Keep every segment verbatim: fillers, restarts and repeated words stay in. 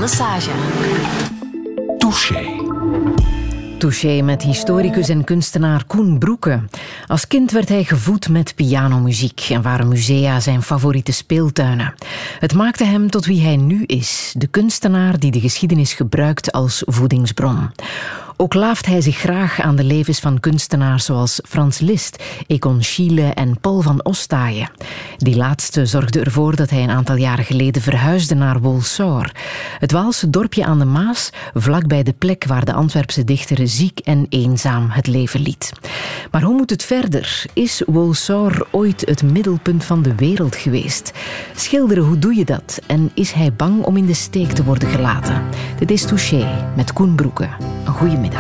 Lesage. Touché. Touché met historicus en kunstenaar Koen Broeke. Als kind werd hij gevoed met pianomuziek en waren musea zijn favoriete speeltuinen. Het maakte hem tot wie hij nu is, de kunstenaar die de geschiedenis gebruikt als voedingsbron. Ook laaft hij zich graag aan de levens van kunstenaars zoals Frans Liszt, Egon Schiele en Paul van Ostaaien. Die laatste zorgde ervoor dat hij een aantal jaren geleden verhuisde naar Wolsor, het Waalse dorpje aan de Maas, vlakbij de plek waar de Antwerpse dichter ziek en eenzaam het leven liet. Maar hoe moet het verder? Is Wolsor ooit het middelpunt van de wereld geweest? Schilderen, hoe doe je dat? En is hij bang om in de steek te worden gelaten? Dit is Touché met Koen Broeke. Een goeie middag.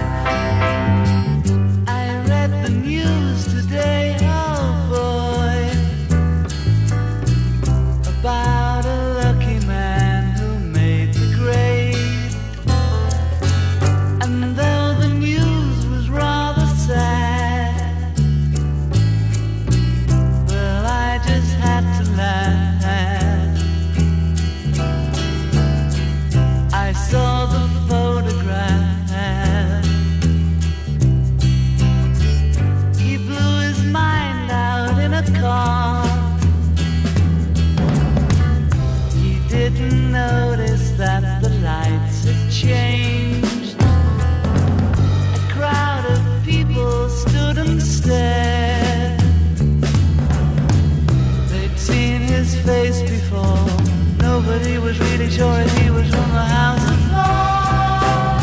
Notice that the lights had changed. A crowd of people stood and stared. They'd seen his face before. Nobody was really sure if he was from the House of Lords.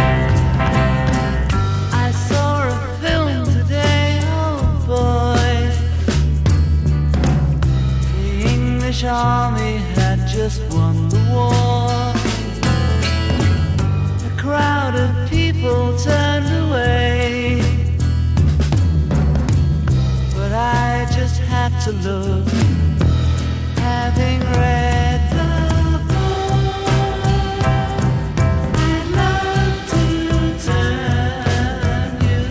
I saw a film today, oh boy. The English army had just won the war. A crowd of people turned away, but I just had to look, having read the book. I'd love to turn you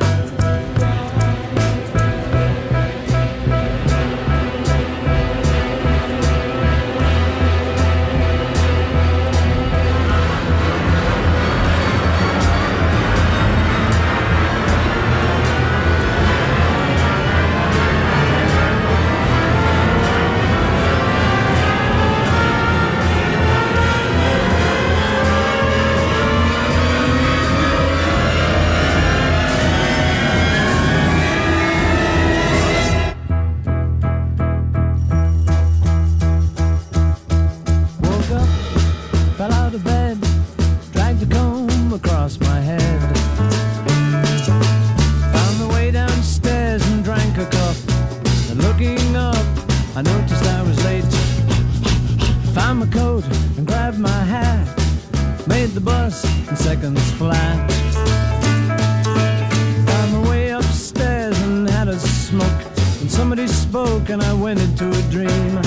I noticed I was late. Found my coat and grabbed my hat. Made the bus in seconds flat. Found my way upstairs and had a smoke. And somebody spoke and I went into a dream.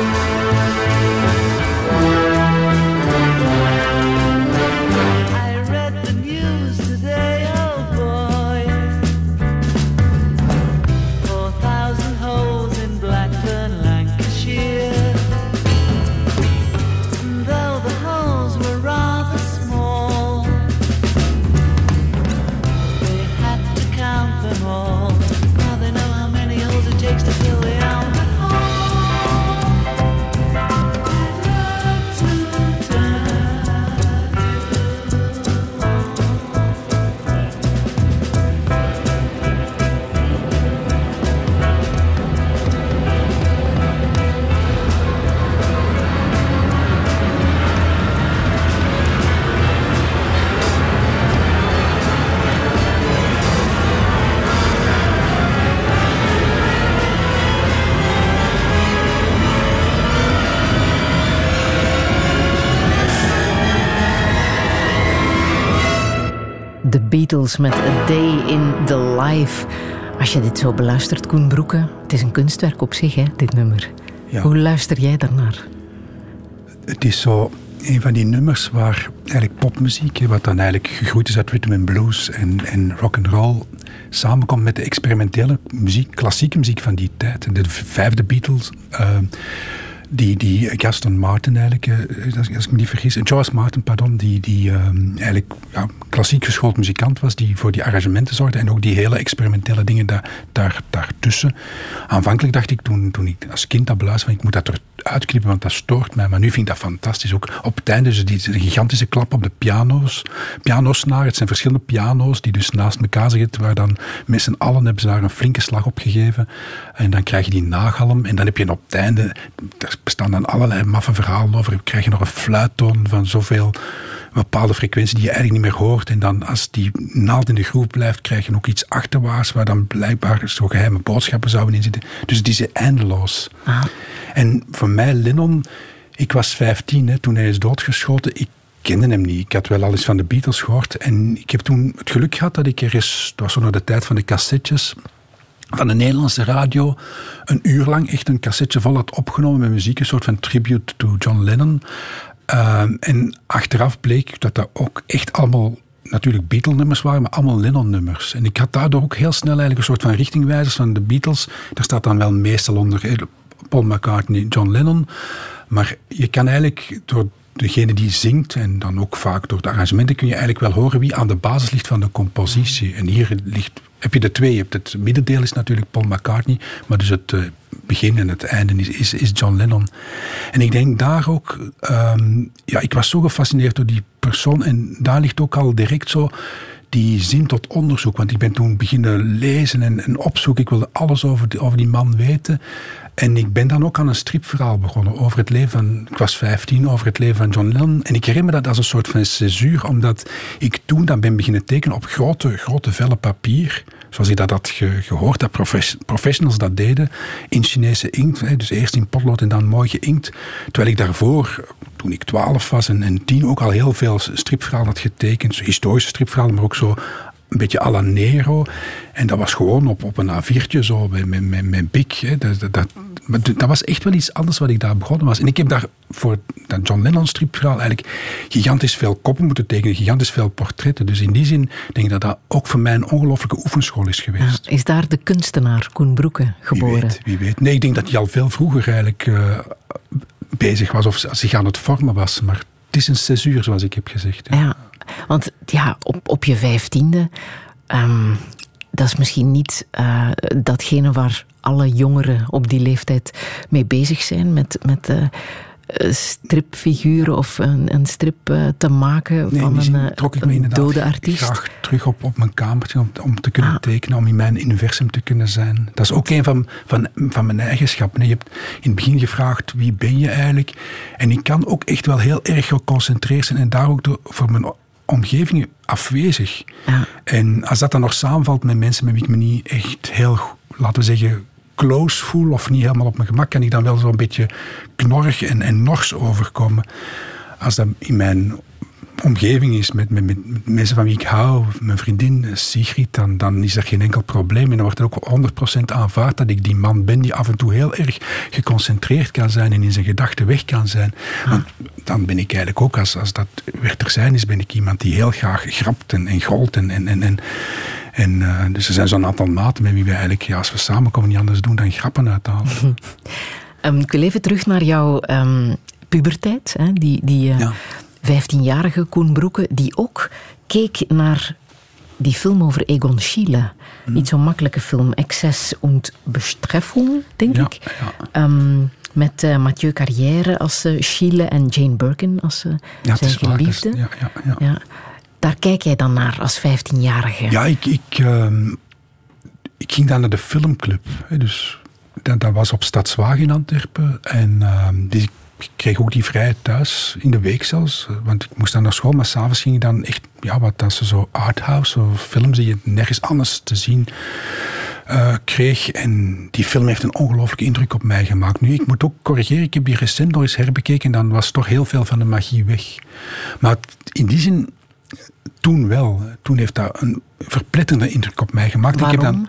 I de Beatles met A Day in the Life. Als je dit zo beluistert, Koen Broeke, het is een kunstwerk op zich, hè, dit nummer. Ja. Hoe luister jij daarnaar? Het is zo een van die nummers waar eigenlijk popmuziek, wat dan eigenlijk gegroeid is uit rhythm and blues en, en rock and roll, samenkomt met de experimentele muziek, klassieke muziek van die tijd. De vijfde Beatles, uh, die, die Gaston Martin eigenlijk, uh, als, als ik me niet vergis, George Martin, pardon, die, die uh, eigenlijk ja, klassiek geschoold muzikant was, die voor die arrangementen zorgde en ook die hele experimentele dingen daar, daar, daartussen. Aanvankelijk dacht ik, toen, toen ik als kind dat beluisterde, ik moet dat eruit knippen, want dat stoort mij. Maar nu vind ik dat fantastisch. Ook op het einde, dus die, die gigantische klap op de piano's, pianosnaar. Het zijn verschillende piano's die dus naast elkaar zitten, waar dan met z'n allen hebben ze daar een flinke slag op gegeven. En dan krijg je die nagalm. En dan heb je op het einde, er bestaan dan allerlei maffe verhalen over, krijg je nog een fluittoon van zoveel bepaalde frequentie die je eigenlijk niet meer hoort. En dan als die naald in de groef blijft, krijg je ook iets achterwaarts waar dan blijkbaar zo geheime boodschappen zouden in zitten. Dus het is eindeloos. Ah. En voor mij, Lennon, ik was vijftien hè, toen hij is doodgeschoten. Ik kende hem niet. Ik had wel al eens van de Beatles gehoord. En ik heb toen het geluk gehad dat ik er eens, het was zo naar de tijd van de cassettes, van de Nederlandse radio, een uur lang echt een cassetje vol had opgenomen met muziek, een soort van tribute to John Lennon. Uh, en achteraf bleek dat dat ook echt allemaal natuurlijk Beatle-nummers waren, maar allemaal Lennon-nummers. En ik had daardoor ook heel snel eigenlijk een soort van richtingwijzers van de Beatles. Daar staat dan wel meestal onder Paul McCartney, John Lennon. Maar je kan eigenlijk door degene die zingt, en dan ook vaak door de arrangementen, kun je eigenlijk wel horen wie aan de basis ligt van de compositie. En hier ligt, heb je de twee. Je hebt het middendeel is natuurlijk Paul McCartney, maar dus het uh, begin en het einde is, is, is John Lennon. En ik denk daar ook, um, ja, ik was zo gefascineerd door die persoon en daar ligt ook al direct zo die zin tot onderzoek. Want ik ben toen beginnen lezen en, en opzoeken. Ik wilde alles over die, over die man weten. En ik ben dan ook aan een stripverhaal begonnen over het leven van, ik was vijftien, over het leven van John Lennon. En ik herinner me dat als een soort van césuur, omdat ik toen dan ben beginnen tekenen op grote, grote vellen papier. Zoals ik dat had ge- gehoord, dat profes- professionals dat deden, in Chinese inkt. Hè, dus eerst in potlood en dan mooi geïnkt. Terwijl ik daarvoor, toen ik twaalf was en, en tien, ook al heel veel stripverhalen had getekend. Zo historische stripverhalen, maar ook zo een beetje à la Nero. En dat was gewoon op, op een A viertje zo, met, met, met, met Bic. Hè. Dat, dat, dat, dat was echt wel iets anders wat ik daar begonnen was. En ik heb daar voor dat John Lennon stripverhaal eigenlijk gigantisch veel koppen moeten tekenen, gigantisch veel portretten. Dus in die zin denk ik dat dat ook voor mij een ongelooflijke oefenschool is geweest. Ja, is daar de kunstenaar Koen Broeke geboren? Wie weet, wie weet. Nee, ik denk dat hij al veel vroeger eigenlijk uh, bezig was of zich aan het vormen was. Maar het is een césuur, zoals ik heb gezegd. Hè. Ja, want ja, op, op je vijftiende, um, dat is misschien niet uh, datgene waar alle jongeren op die leeftijd mee bezig zijn, met, met uh, stripfiguren of een, een strip uh, te maken nee, van een, uh, trok ik een me dode artiest. Graag terug op, op mijn kamertje om, om te kunnen ah. tekenen, om in mijn universum te kunnen zijn. Dat is ook een van, van, van mijn eigenschappen. Je hebt in het begin gevraagd, wie ben je eigenlijk? En ik kan ook echt wel heel erg geconcentreerd zijn en daar ook door, voor mijn omgeving afwezig. Ja. En als dat dan nog samenvalt met mensen met wie ik me niet echt heel, laten we zeggen, close voel of niet helemaal op mijn gemak, kan ik dan wel zo'n beetje knorrig en, en nors overkomen. Als dat in mijn omgeving is, met, met, met mensen van wie ik hou, mijn vriendin Sigrid, dan, dan is er geen enkel probleem. En dan wordt er ook honderd procent aanvaard dat ik die man ben die af en toe heel erg geconcentreerd kan zijn en in zijn gedachten weg kan zijn. Ah. Want dan ben ik eigenlijk ook, als, als dat weer ter zijn is, ben ik iemand die heel graag grapt en, en golt en... en, en, en En, uh, dus er zijn zo'n aantal maten met wie we eigenlijk, ja, als we samenkomen, niet anders doen dan grappen uithalen. um, ik wil even terug naar jouw um, puberteit. Hè? Die, die uh, ja. vijftienjarige Koen Broeke, die ook keek naar die film over Egon Schiele. Hmm. Niet zo'n makkelijke film. Excess und Bestrafung, denk ja, ik. Ja. Um, met uh, Mathieu Carrière als uh, Schiele en Jane Birkin als uh, ja, zijn geliefde. Ja, ja, ja. ja. Daar kijk jij dan naar als vijftienjarige? Ja, ik, ik, uh, ik ging dan naar de filmclub. Hè, dus dat, dat was op Stadswagen in Antwerpen. En uh, die, ik kreeg ook die vrijheid thuis, in de week zelfs. Want ik moest dan naar school, maar s'avonds ging ik dan echt, ja, wat dat ze zo arthouse, zo films die je nergens anders te zien uh, kreeg. En die film heeft een ongelooflijke indruk op mij gemaakt. Nu, ik moet ook corrigeren, ik heb die recent nog eens herbekeken en dan was toch heel veel van de magie weg. Maar in die zin, toen wel. Toen heeft dat een verpletterende indruk op mij gemaakt. Waarom? Ik heb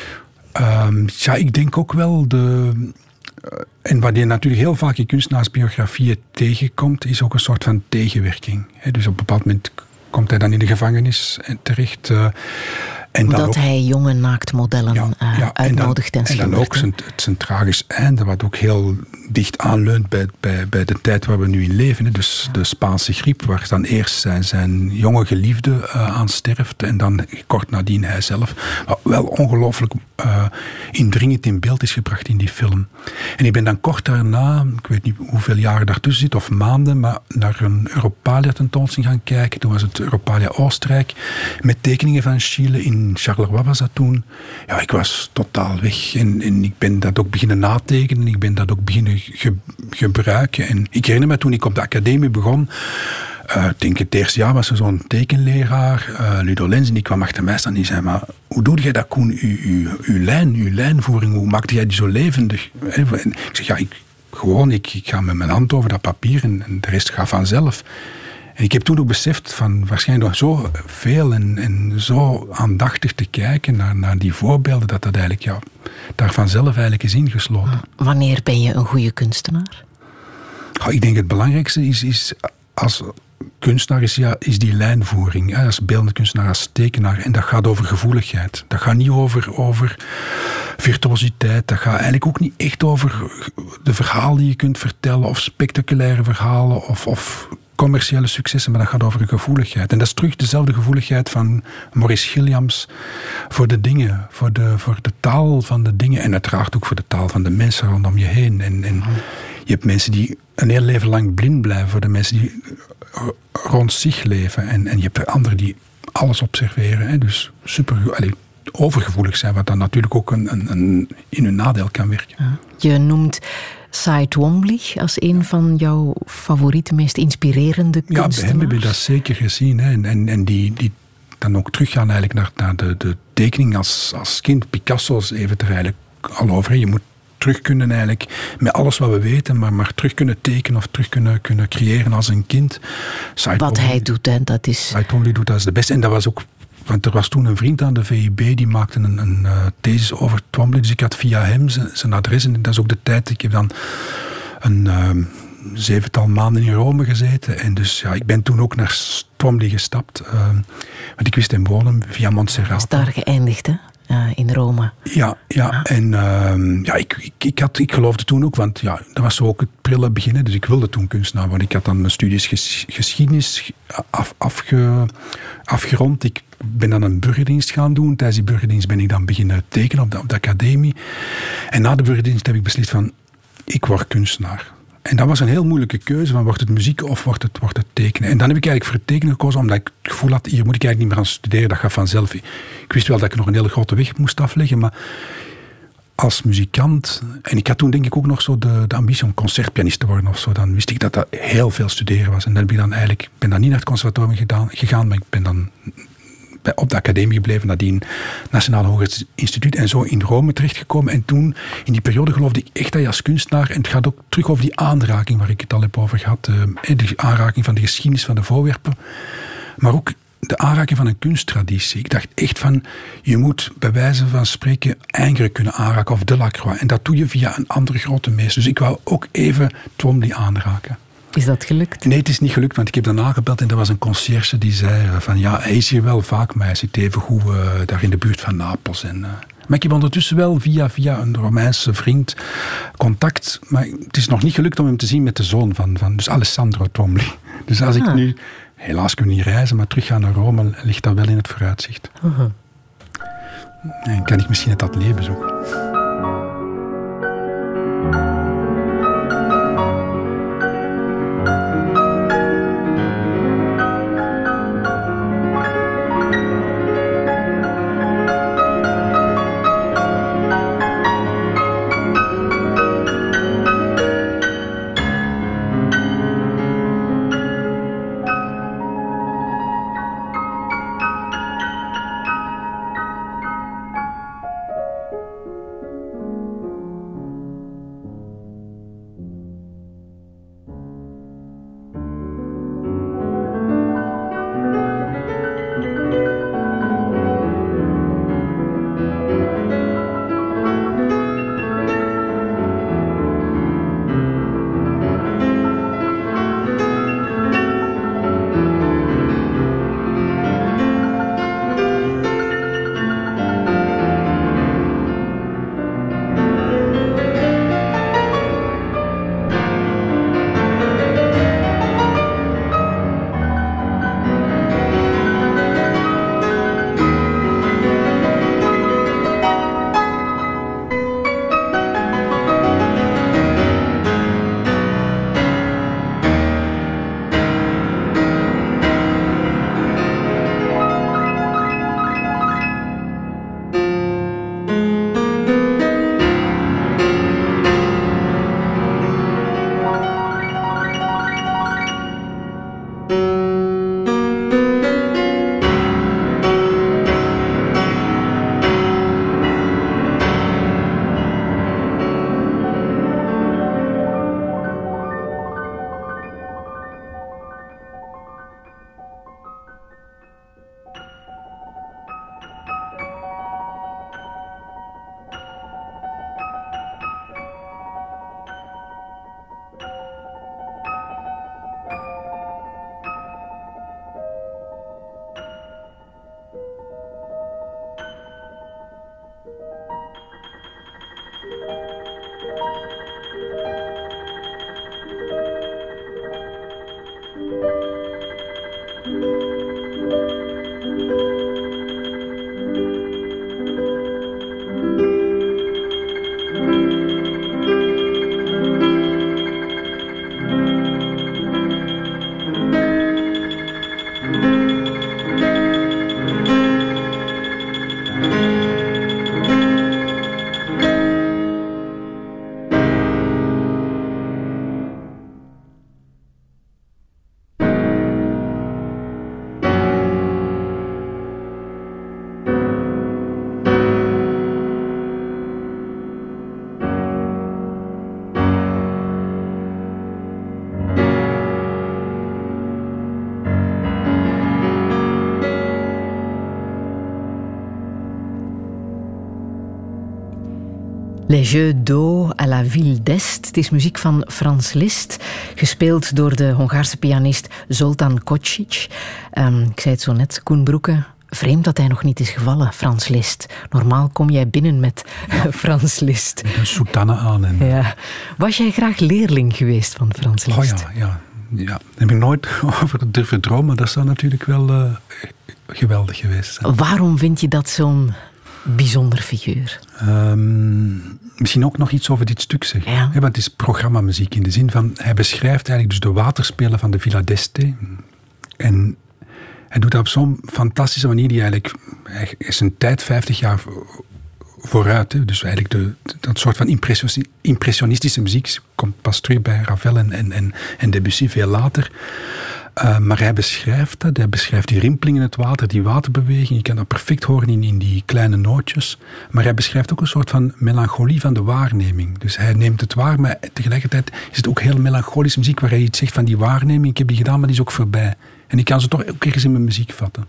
dan, um, ja, ik denk ook wel de... Uh, en wat je natuurlijk heel vaak in kunstenaarsbiografieën tegenkomt, is ook een soort van tegenwerking. He, dus op een bepaald moment komt hij dan in de gevangenis terecht. Uh, en Omdat dan ook, hij jonge naaktmodellen ja, uh, ja, uitnodigt en, dan, en, en dan ook zijn, het, zijn tragisch einde, wat ook heel dicht aanleunt bij, bij, bij de tijd waar we nu in leven. Hè. Dus ja. de Spaanse griep, waar dan eerst zijn, zijn jonge geliefde uh, aan sterft en dan kort nadien hij zelf. Wat wel ongelooflijk uh, indringend in beeld is gebracht in die film. En ik ben dan kort daarna, ik weet niet hoeveel jaren daartussen zit, of maanden, maar naar een Europalia tentoonstelling gaan kijken. Toen was het Europalia Oostenrijk, met tekeningen van Chile. In Charleroi was dat toen. Ja, ik was totaal weg. En, en ik ben dat ook beginnen natekenen. Ik ben dat ook beginnen ge, gebruiken. En ik herinner me toen ik op de academie begon. Uh, ik denk het eerste jaar was er zo'n tekenleraar, uh, Ludo Lenz, en die kwam achter mij staan en die zei, maar hoe doe jij dat, Koen? Uw, uw, uw lijn, uw lijnvoering, hoe maakte jij die zo levendig? En ik zeg, ja, ik, gewoon, ik, ik ga met mijn hand over dat papier en, en de rest gaat vanzelf. En ik heb toen ook beseft van waarschijnlijk nog zo veel en, en zo aandachtig te kijken naar, naar die voorbeelden, dat dat eigenlijk, ja, daar vanzelf eigenlijk is ingesloten. Wanneer ben je een goede kunstenaar? Oh, ik denk het belangrijkste is, is als kunstenaar is, ja, is die lijnvoering. Ja, als beeldende kunstenaar, als tekenaar. En dat gaat over gevoeligheid. Dat gaat niet over, over virtuositeit. Dat gaat eigenlijk ook niet echt over de verhalen die je kunt vertellen, of spectaculaire verhalen, of, of commerciële successen, maar dat gaat over een gevoeligheid. En dat is terug dezelfde gevoeligheid van Maurice Gilliams voor de dingen, voor de, voor de taal van de dingen en uiteraard ook voor de taal van de mensen rondom je heen. En, en je hebt mensen die een heel leven lang blind blijven voor de mensen die rond zich leven. En, en je hebt er anderen die alles observeren. Hè. Dus super allez, overgevoelig zijn, wat dan natuurlijk ook een, een, een, in hun nadeel kan werken. Je noemt Cy Twombly als een van jouw favoriete, meest inspirerende kunstenaars. Ja, bij hem heb je dat zeker gezien. Hè. En, en, en die, die dan ook teruggaan eigenlijk naar, naar de, de tekening als, als kind. Picasso's even er eigenlijk al over. Hè. Je moet terug kunnen eigenlijk, met alles wat we weten, maar, maar terug kunnen tekenen of terug kunnen, kunnen creëren als een kind. Cy wat Twombly, hij doet, hè, dat is... Cy Twombly doet dat is de beste. En dat was ook... Want er was toen een vriend aan de V I B, die maakte een, een uh, thesis over Twombly. Dus ik had via hem zijn, zijn adres. En dat is ook de tijd. Ik heb dan een uh, zevental maanden in Rome gezeten. En dus ja, ik ben toen ook naar Twombly gestapt. Uh, want ik wist hem wonen via Montserrat. Is daar geëindigd, hè? Uh, in Rome. Ja, ja. Ah. En uh, ja, ik, ik, ik, had, ik geloofde toen ook, want ja, dat was zo ook het prille beginnen. Dus ik wilde toen kunstenaar worden. Ik had dan mijn studies ges, geschiedenis af, afge, afgerond. Ik ben dan een burgerdienst gaan doen. Tijdens die burgerdienst ben ik dan beginnen tekenen op de, op de academie. En na de burgerdienst heb ik beslist van, ik word kunstenaar. En dat was een heel moeilijke keuze, van wordt het muziek of wordt het, wordt het tekenen. En dan heb ik eigenlijk voor het tekenen gekozen, omdat ik het gevoel had, hier moet ik eigenlijk niet meer aan studeren, dat gaat vanzelf. Ik wist wel dat ik nog een hele grote weg moest afleggen, maar als muzikant, en ik had toen denk ik ook nog zo de, de ambitie om concertpianist te worden of zo, dan wist ik dat dat heel veel studeren was. En dan ben ik dan eigenlijk, ik ben dan niet naar het conservatorium gedaan, gegaan, maar ik ben dan op de academie gebleven, nadien Nationaal Hoger Instituut en zo in Rome terechtgekomen. En toen, in die periode, geloofde ik echt dat je als kunstenaar, en het gaat ook terug over die aanraking waar ik het al heb over gehad, de aanraking van de geschiedenis van de voorwerpen, maar ook de aanraking van een kunsttraditie. Ik dacht echt van, je moet bij wijze van spreken Ingres kunnen aanraken, of Delacroix. En dat doe je via een andere grote meester. Dus ik wou ook even Twombly aanraken. Is dat gelukt? Nee, het is niet gelukt, want ik heb daarna gebeld en er was een conciërge die zei van ja, hij is hier wel vaak, maar hij zit even goed uh, daar in de buurt van Napels. En, uh, maar ik heb ondertussen wel via, via een Romeinse vriend contact, maar het is nog niet gelukt om hem te zien met de zoon van, van dus Alessandro Twombly. Dus als ah. ik nu, helaas kunnen we niet reizen, maar terug ga naar Rome, ligt dat wel in het vooruitzicht. Uh-huh. En kan ik misschien het atelier bezoeken. Les Jeux d'eau à la ville d'Est. Het is muziek van Franz Liszt, gespeeld door de Hongaarse pianist Zoltán Kocsics. Um, ik zei het zo net, Koen Broeke. Vreemd dat hij nog niet is gevallen, Franz Liszt. Normaal kom jij binnen met ja. Franz Liszt. Met een soutane aan. En... Ja. Was jij graag leerling geweest van Franz Liszt? Oh ja, ja. ja. Daar heb ik nooit over durven dromen, maar dat zou natuurlijk wel uh, geweldig geweest zijn. Waarom vind je dat zo'n bijzonder figuur? Um, misschien ook nog iets over dit stuk zeggen. Ja. Ja, want het is programmamuziek in de zin van... Hij beschrijft eigenlijk dus de waterspelen van de Villa d'Este. En hij doet dat op zo'n fantastische manier die eigenlijk... Hij is een tijd vijftig jaar vooruit. Hè. Dus eigenlijk de, dat soort van impressionistische muziek komt pas terug bij Ravel en, en, en Debussy veel later. Uh, maar hij beschrijft dat, hij beschrijft die rimpeling in het water, die waterbeweging. Je kan dat perfect horen in, in die kleine nootjes. Maar hij beschrijft ook een soort van melancholie van de waarneming. Dus hij neemt het waar, maar tegelijkertijd is het ook heel melancholische muziek waar hij iets zegt van die waarneming. Ik heb die gedaan, maar die is ook voorbij. En ik kan ze toch ook ergens in mijn muziek vatten.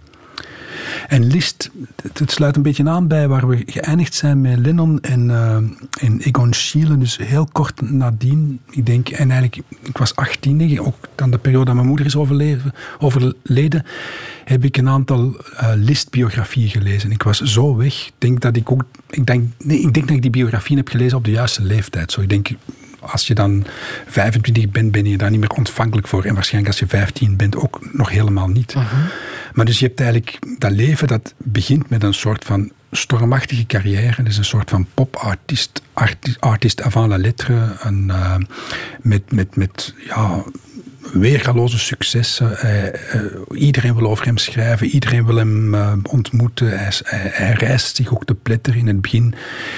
En Liszt, het sluit een beetje aan bij waar we geëindigd zijn met Lennon en, uh, en Egon Schiele. Dus heel kort nadien, ik denk, en eigenlijk, ik was achttien, denk ik, ook dan de periode dat mijn moeder is overleden, overleden heb ik een aantal uh, Liszt-biografieën gelezen. Ik was zo weg. Ik denk dat ik ook, ik denk, nee, ik denk dat ik die biografieën heb gelezen op de juiste leeftijd. Zo, ik denk, als je dan vijfentwintig bent, ben je daar niet meer ontvankelijk voor. En waarschijnlijk als je vijftien bent ook nog helemaal niet. Uh-huh. Maar dus je hebt eigenlijk dat leven dat begint met een soort van stormachtige carrière. Dus een soort van popartiest, artiest, artiest avant la lettre. Een, uh, met, met, met ja, weergaloze successen. Uh, uh, iedereen wil over hem schrijven. Iedereen wil hem uh, ontmoeten. Hij, hij, hij reist zich ook te pletteren in het begin.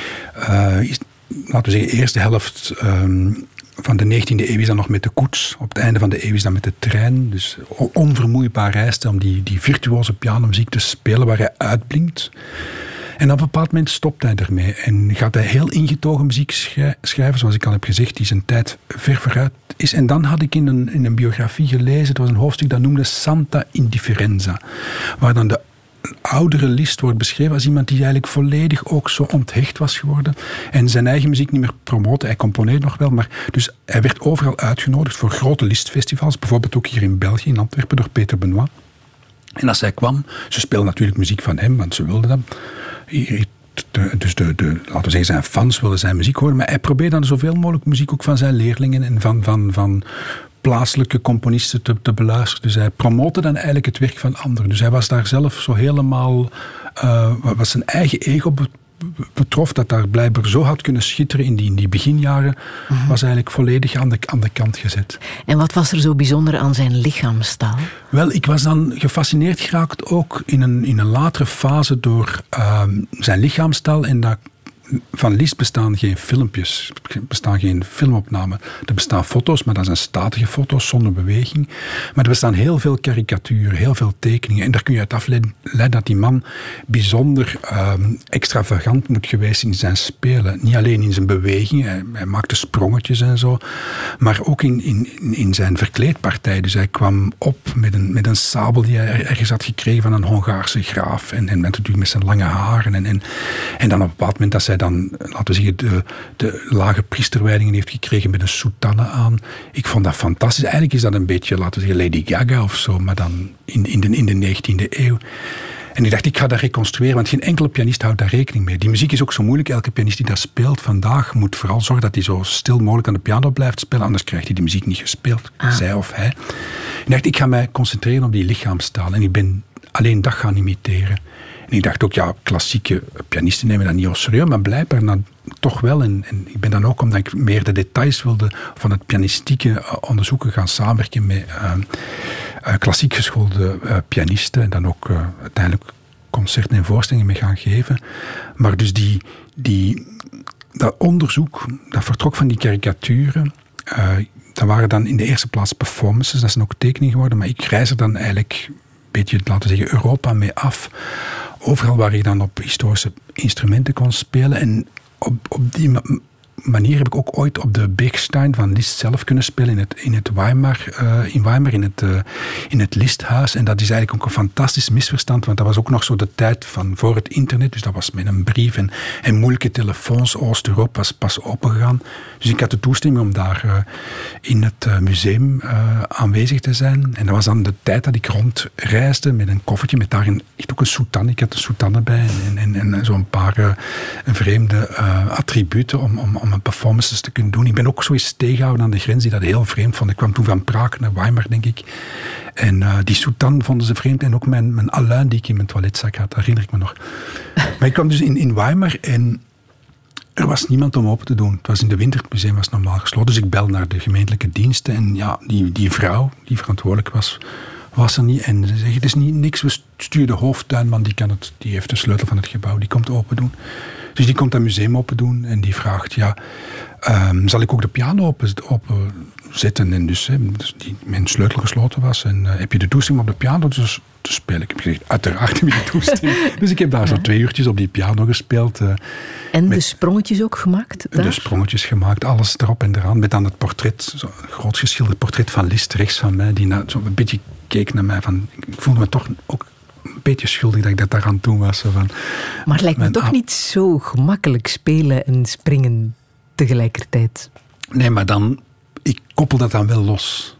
Uh, is, laten we zeggen, de eerste helft um, van de negentiende eeuw is dan nog met de koets. Op het einde van de eeuw is dan met de trein. Dus onvermoeibaar reisde om die, die virtuoze pianomuziek te spelen waar hij uitblinkt. En op een bepaald moment stopt hij ermee. En gaat hij heel ingetogen muziek schrijven, zoals ik al heb gezegd, die zijn tijd ver vooruit is. En dan had ik in een, in een biografie gelezen, het was een hoofdstuk dat noemde Santa Indifferenza. Waar dan de oudere Liszt wordt beschreven als iemand die eigenlijk volledig ook zo onthecht was geworden en zijn eigen muziek niet meer promoten. Hij componeerde nog wel, maar dus hij werd overal uitgenodigd voor grote Liszt-festivals, bijvoorbeeld ook hier in België, in Antwerpen, door Peter Benoit. En als hij kwam, ze speelden natuurlijk muziek van hem, want ze wilden dat. Dus de, de, laten we zeggen, zijn fans wilden zijn muziek horen, maar hij probeerde dan zoveel mogelijk muziek ook van zijn leerlingen en van, van, van plaatselijke componisten te, te beluisteren. Dus hij promote dan eigenlijk het werk van anderen. Dus hij was daar zelf zo helemaal, uh, wat zijn eigen ego betrof, dat daar blijkbaar zo had kunnen schitteren in die, in die beginjaren, uh-huh. was eigenlijk volledig aan de, aan de kant gezet. En wat was er zo bijzonder aan zijn lichaamstaal? Wel, ik was dan gefascineerd geraakt ook in een, in een latere fase door uh, zijn lichaamstaal en dat van Liszt bestaan geen filmpjes, er bestaan geen filmopnamen. Er bestaan foto's, maar dat zijn statige foto's zonder beweging. Maar er bestaan heel veel karikaturen, heel veel tekeningen. En daar kun je uit afleiden dat die man bijzonder um, extravagant moet geweest in zijn spelen. Niet alleen in zijn beweging, hij, hij maakte sprongetjes en zo, maar ook in, in, in zijn verkleedpartij. Dus hij kwam op met een, met een sabel die hij ergens had gekregen van een Hongaarse graaf. En, en natuurlijk met zijn lange haren. En, en, en dan op een bepaald moment dat zij dan, laten we zeggen, de, de lage priesterwijdingen heeft gekregen met een soutane aan. Ik vond dat fantastisch. Eigenlijk is dat een beetje, laten we zeggen, Lady Gaga of zo, maar dan in, in, de, in de negentiende eeuw. En ik dacht, ik ga dat reconstrueren, want geen enkele pianist houdt daar rekening mee. Die muziek is ook zo moeilijk. Elke pianist die daar speelt vandaag moet vooral zorgen dat hij zo stil mogelijk aan de piano blijft spelen, anders krijgt hij die muziek niet gespeeld, ah. zij of hij. Ik dacht, ik ga mij concentreren op die lichaamstaal en ik ben alleen dat gaan imiteren. En ik dacht ook, ja, klassieke pianisten nemen dat niet al serieus, maar blijkbaar nou, toch wel. En, en ik ben dan ook, omdat ik meer de details wilde van het pianistieke uh, onderzoeken, gaan samenwerken met uh, uh, klassiek geschoolde uh, pianisten. En dan ook uh, uiteindelijk concerten en voorstellingen mee gaan geven. Maar dus die, die, dat onderzoek, dat vertrok van die karikaturen. Uh, dat waren dan in de eerste plaats performances, dat zijn ook tekeningen geworden. Maar ik reis er dan eigenlijk een beetje, laten we zeggen, Europa mee af. Overal waar ik dan op historische instrumenten kon spelen. En op, op die manier heb ik ook ooit op de Bechstein van Liszt zelf kunnen spelen in het, in het Weimar, uh, in Weimar, in het, uh, in het Listhuis. En dat is eigenlijk ook een fantastisch misverstand, want dat was ook nog zo de tijd van voor het internet. Dus dat was met een brief en, en moeilijke telefoons. Oost-Europa was pas opengegaan. Dus ik had de toestemming om daar uh, in het uh, museum uh, aanwezig te zijn. En dat was dan de tijd dat ik rondreisde met een koffertje met daarin echt ook een soutane. Ik had een soutane bij en, en, en, en zo'n paar uh, vreemde uh, attributen om, om, om een performances te kunnen doen. Ik ben ook zo eens tegengehouden aan de grens die dat heel vreemd vond. Ik kwam toen van Praag naar Weimar, denk ik. En uh, die soutane vonden ze vreemd. En ook mijn, mijn aluin die ik in mijn toiletzak had, dat herinner ik me nog. Maar ik kwam dus in, in Weimar en er was niemand om open te doen. Het was in de winter, het museum was normaal gesloten. Dus ik bel naar de gemeentelijke diensten. En ja, die, die vrouw die verantwoordelijk was, was er niet. En ze zeggen, het is niet, niks. We sturen de hoofdtuinman, die, kan het, die heeft de sleutel van het gebouw. Die komt open doen. Dus die komt dat museum open doen. En die vraagt, ja, um, zal ik ook de piano open, open zetten? En dus, hè, dus die, mijn sleutel gesloten was. En uh, heb je de toestemming op de piano dus te spelen? Ik heb gezegd, uiteraard heb je de toestemming. Dus ik heb daar zo twee uurtjes op die piano gespeeld. Uh, en de sprongetjes ook gemaakt? Daar? De sprongetjes gemaakt, alles erop en eraan. Met dan het portret, zo'n groot geschilderd portret van Liszt rechts van mij. Die na, zo een beetje keek naar mij. Van, ik voelde me toch ook een beetje schuldig dat ik dat daaraan toe was. Zo van, maar het lijkt me toch a- niet zo gemakkelijk spelen en springen tegelijkertijd. Nee, maar dan, ik koppel dat dan wel los.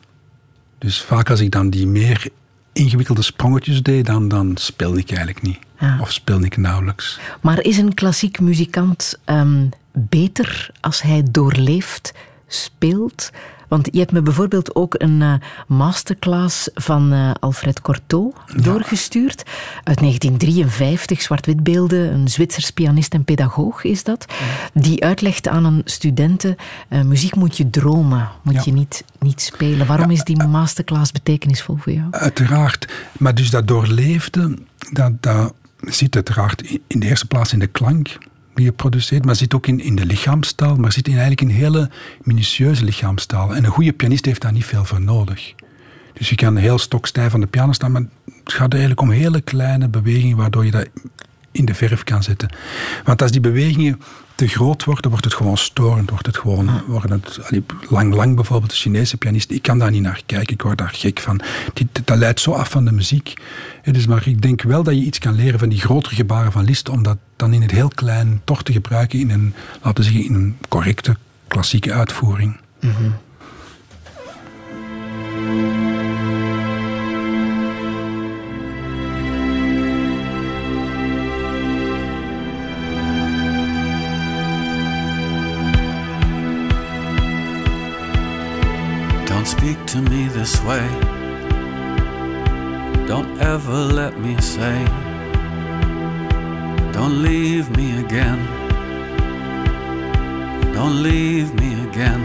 Dus vaak als ik dan die meer ingewikkelde sprongetjes deed, dan, dan speelde ik eigenlijk niet. Ja. Of speelde ik nauwelijks. Maar is een klassiek muzikant um, beter als hij doorleefd speelt? Want je hebt me bijvoorbeeld ook een uh, masterclass van uh, Alfred Cortot ja. doorgestuurd. Uit negentien drieënvijftig, zwart-witbeelden. Een Zwitsers pianist en pedagoog is dat. Ja. Die uitlegt aan een studenten, uh, muziek moet je dromen, moet ja. je niet, niet spelen. Waarom ja. is die masterclass betekenisvol voor jou? Uiteraard. Maar dus dat doorleefde, dat, dat zit uiteraard in de eerste plaats in de klank die je produceert, maar zit ook in, in de lichaamstaal, maar zit in eigenlijk een hele minutieuze lichaamstaal. En een goede pianist heeft daar niet veel voor nodig. Dus je kan heel stokstijf aan de piano staan, maar het gaat eigenlijk om hele kleine bewegingen waardoor je dat in de verf kan zetten. Want als die bewegingen te groot worden, wordt het gewoon storend. Wordt het gewoon, ah. wordt het, allee, lang lang bijvoorbeeld, de Chinese pianist, ik kan daar niet naar kijken, ik word daar gek van. Die, dat leidt zo af van de muziek. Dus maar ik denk wel dat je iets kan leren van die grotere gebaren van Liszt, om dat dan in het heel klein toch te gebruiken in een, laten we zeggen, in een correcte, klassieke uitvoering. Mm-hmm. Don't speak to me this way. Don't ever let me say, don't leave me again. Don't leave me again.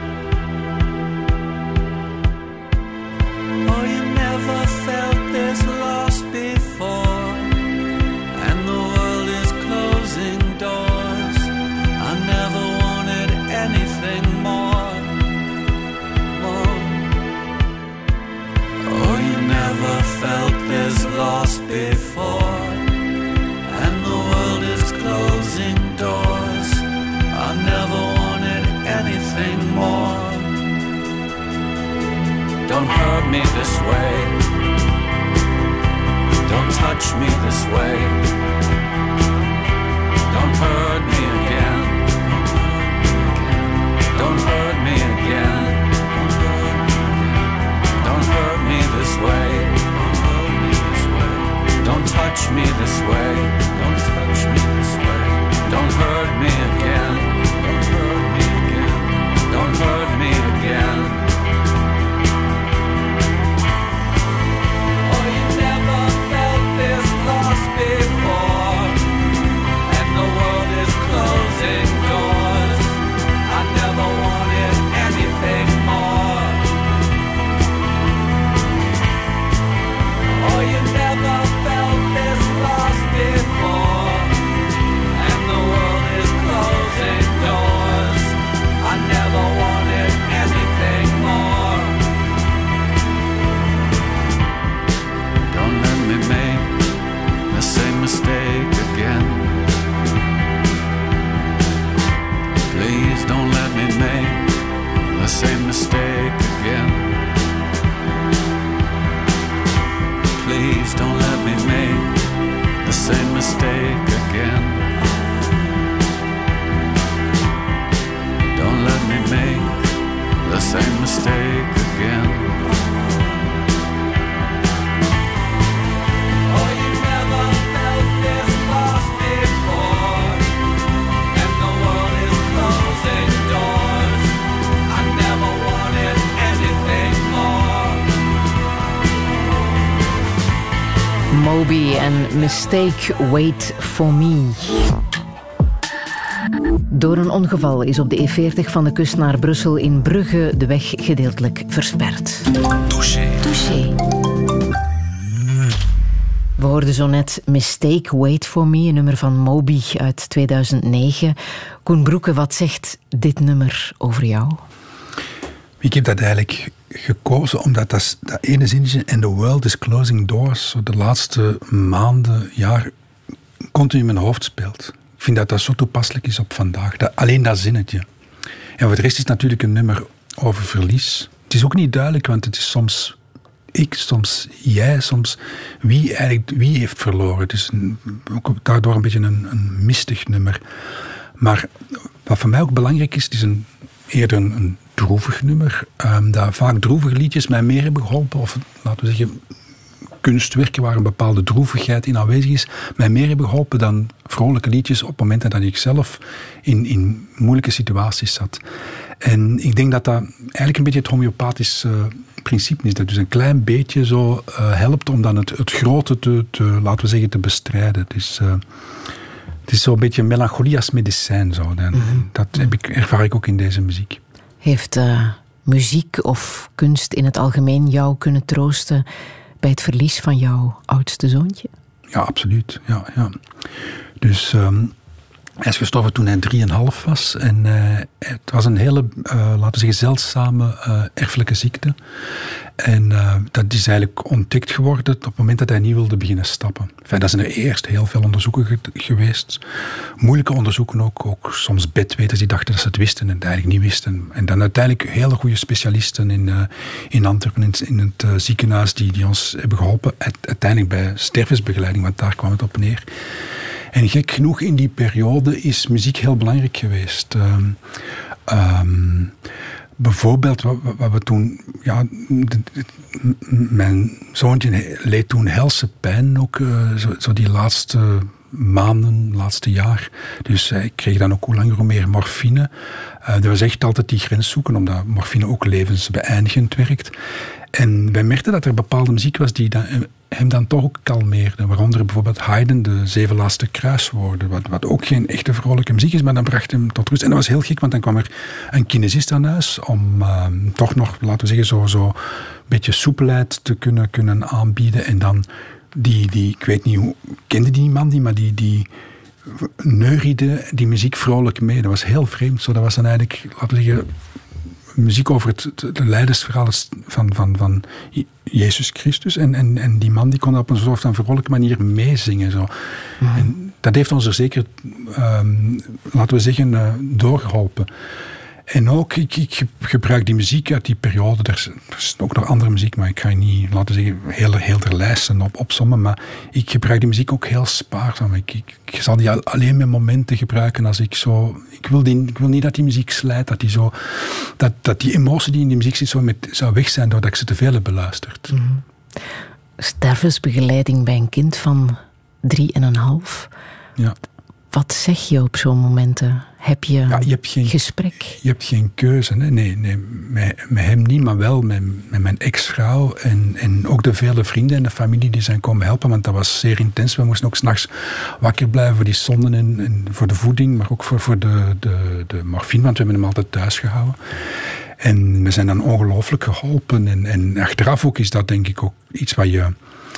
Oh, you never felt this lost before, and the world is closing doors. I never wanted anything more. Never felt this lost before, and the world is closing doors. I never wanted anything more. Don't hurt me this way. Don't touch me this way. Don't hurt me again. Don't hurt me again. Don't hurt me this way. Don't touch me this way. Don't touch me this way. Don't hurt me again. Don't hurt me again. Don't hurt me again. Oh, you never felt this lost before. please don't let me make the same mistake again. Don't let me make the same mistake again. Oh, you never felt this lost before, and the world is closing doors. I never wanted anything more. Moby en Mistake, Wait For Me. Door een ongeval is op de E veertig van de kust naar Brussel in Brugge de weg gedeeltelijk versperd. Touché. Touché. We hoorden zo net Mistake, Wait For Me, een nummer van Moby uit tweeduizend negen. Koen Broeke, wat zegt dit nummer over jou? Ik heb dat eigenlijk gekozen omdat dat, dat ene zinnetje en the world is closing doors zo de laatste maanden, jaar continu in mijn hoofd speelt. Ik vind dat dat zo toepasselijk is op vandaag. Dat, alleen dat zinnetje. En voor de rest is het natuurlijk een nummer over verlies. Het is ook niet duidelijk, want het is soms ik, soms jij, soms wie eigenlijk wie heeft verloren. Het is een, ook daardoor een beetje een, een mistig nummer. Maar wat voor mij ook belangrijk is, het is een, eerder een, een droevig nummer. Um, dat vaak droevige liedjes mij meer hebben geholpen. Of laten we zeggen, kunstwerken waar een bepaalde droevigheid in aanwezig is, mij meer hebben geholpen dan vrolijke liedjes op momenten dat ik zelf in, in moeilijke situaties zat. En ik denk dat dat eigenlijk een beetje het homeopathische uh, principe is. Dat dus een klein beetje zo uh, helpt om dan het, het grote te, te, laten we zeggen, te bestrijden. Het is, uh, het is zo'n beetje melancholie als medicijn. Zo. En mm-hmm. Dat heb ik, ervaar ik ook in deze muziek. Heeft uh, muziek of kunst in het algemeen jou kunnen troosten bij het verlies van jouw oudste zoontje? Ja, absoluut. Ja, ja. Dus um, hij is gestorven toen hij drieënhalf was. En uh, het was een hele, uh, laten we zeggen, zeldzame uh, erfelijke ziekte. En uh, dat is eigenlijk ontdekt geworden op het moment dat hij niet wilde beginnen stappen. Enfin, daar zijn er eerst heel veel onderzoeken ge- geweest. Moeilijke onderzoeken ook. Ook soms bedweters die dachten dat ze het wisten en het eigenlijk niet wisten. En dan uiteindelijk hele goede specialisten in, uh, in Antwerpen, in, in het uh, ziekenhuis, die, die ons hebben geholpen. Uiteindelijk bij stervensbegeleiding, want daar kwam het op neer. En gek genoeg, in die periode is muziek heel belangrijk geweest. Um, um, bijvoorbeeld, wat, wat we toen... Ja, de, de, mijn zoontje leed toen helse pijn, ook uh, zo, zo die laatste maanden, laatste jaar. Dus hij kreeg dan ook hoe langer hoe meer morfine. Uh, er was echt altijd die grens zoeken, omdat morfine ook levensbeëindigend werkt. En wij merkten dat er bepaalde muziek was die dan, hem dan toch ook kalmeerde. Waaronder bijvoorbeeld Haydn, de Zeven Laatste Kruiswoorden. Wat, wat ook geen echte vrolijke muziek is, maar dan bracht hem tot rust. En dat was heel gek, want dan kwam er een kinesist aan huis om uh, toch nog, laten we zeggen, zo, zo een beetje soepelheid te kunnen, kunnen aanbieden. En dan, die, die, ik weet niet hoe, kende die man die, maar die... die neuriede die muziek vrolijk mee. Dat was heel vreemd. Zo, dat was dan eigenlijk, laten we zeggen, muziek over het, het, het leidersverhaal van, van, van Jezus Christus. En, en, en die man die kon op een soort van vrolijke manier meezingen. Zo. Mm. En dat heeft ons er zeker, um, laten we zeggen, uh, doorgeholpen. En ook, ik, ik gebruik die muziek uit die periode. Er is, er is ook nog andere muziek, maar ik ga je niet, laten we zeggen, heel, heel de lijsten op, opsommen. Maar ik gebruik die muziek ook heel spaarzaam. Ik, ik, ik zal die alleen met momenten gebruiken als ik zo... Ik wil, die, ik wil niet dat die muziek slijt, dat die, zo, dat, dat die emotie die in die muziek zit zo met, zou weg zijn doordat ik ze te veel heb beluisterd. Mm. Stervensbegeleiding bij een kind van drie en een half. Ja. Wat zeg je op zo'n momenten? Heb je, ja, je hebt geen gesprek? Je hebt geen keuze. Hè? Nee, nee met, met hem niet, maar wel met, met mijn ex-vrouw en, en ook de vele vrienden en de familie die zijn komen helpen, want dat was zeer intens. We moesten ook 's nachts wakker blijven voor die zonden en, en voor de voeding, maar ook voor, voor de, de, de morfine, want we hebben hem altijd thuis gehouden. En we zijn dan ongelooflijk geholpen. En, en achteraf ook is dat denk ik ook iets waar je